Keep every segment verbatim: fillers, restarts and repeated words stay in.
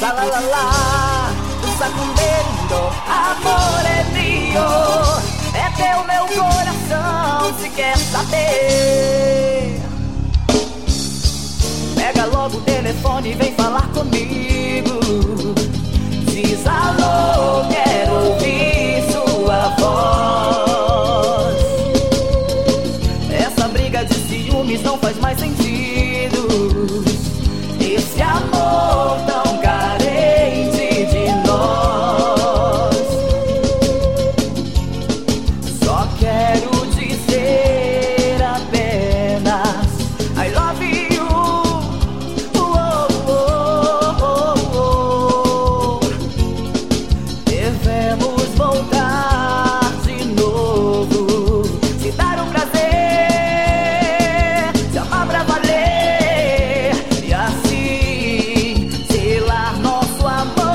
Xalalala, sacudendo, amor é mio. É teu meu coração, se quer saber. Pega logo o telefone e vem falar comigo. Diz alô, quero ouvir sua voz. Essa briga de ciúmes não faz mais sentido. Esse amor tão carente de nós. Só quero dizer apenas I love you. Oh, oh, oh, oh. Devemos voltar de novo, se dar um prazer, se amar pra valer, e assim selar nosso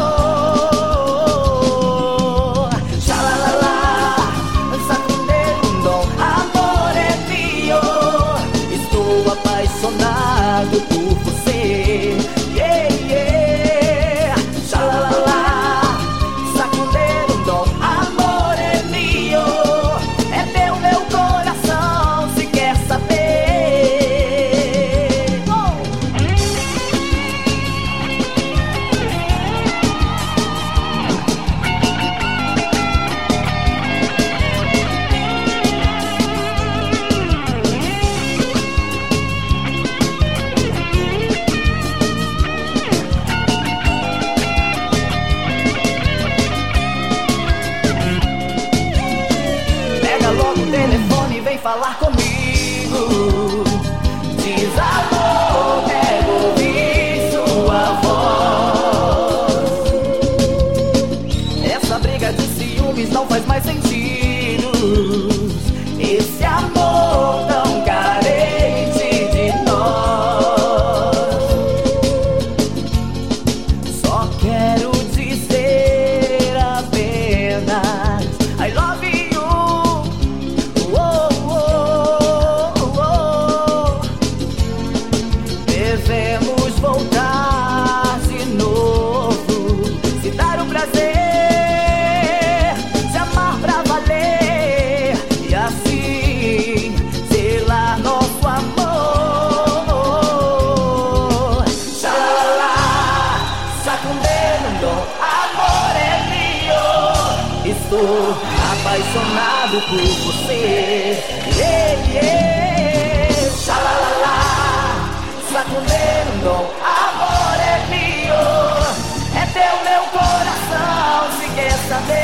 amor. Xalalala, sacudendo, amor é mio. Estou apaixonado por você. Yeah, yeah. Xalalala, sacudendo, amor é mio. É teu meu coração, se quer saber. Oh. Pega logo o telefone e vem falar comigo. Diz alô, quero ouvir sua voz. Essa briga de ciúmes não faz mais sentido. Esse amor tão carente de nós. Só quero dizer apenas I love you. Oh, oh, oh, oh. Devemos voltar de novo, se dar um prazer, se amar pra valer, e assim selar nosso amor. Xalalala, sacudendo, amor é mio. Estou apaixonado por você. Yeah, yeah. Xalalala, sacudendo, amor é mio. É teu meu coração, se quer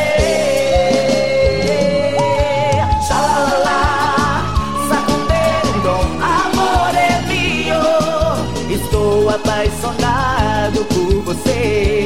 saber. Xalalala, sacudendo, amor é mio. Estou apaixonado por você.